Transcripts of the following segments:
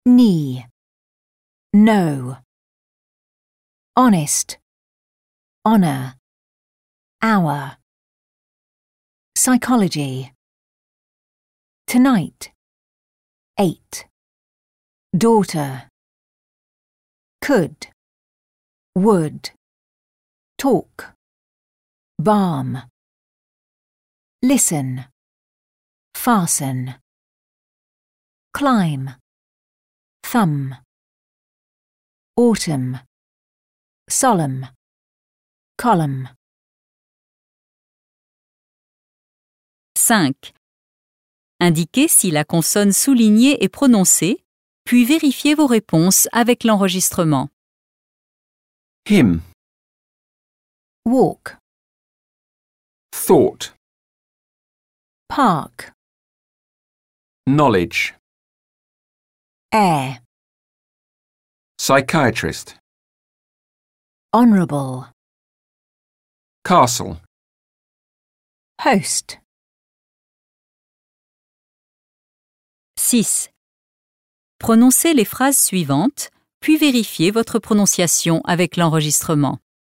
knee, no. Honest, honour, hour. Psychology. Tonight, 8. Daughter. Could, would. Talk, balm. Listen, fasten. Climb, thumb. Autumn, solemn, column. 5. Indiquez si la consonne soulignée est prononcée, puis vérifiez vos réponses avec l'enregistrement. Him, Walk, thought, park. knowledge, Air, psychiatrist, honourable. castle. Host. 6. Prononcez les phrases suivantes, puis vérifiez votre prononciation avec l'enregistrement.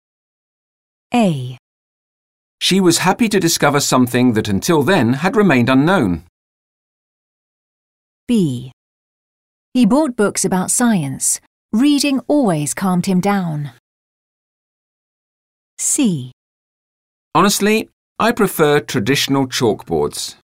A. She was happy to discover something that until then had remained unknown. B. He bought books about science. Reading always calmed him down. C. Honestly, I prefer traditional chalkboards.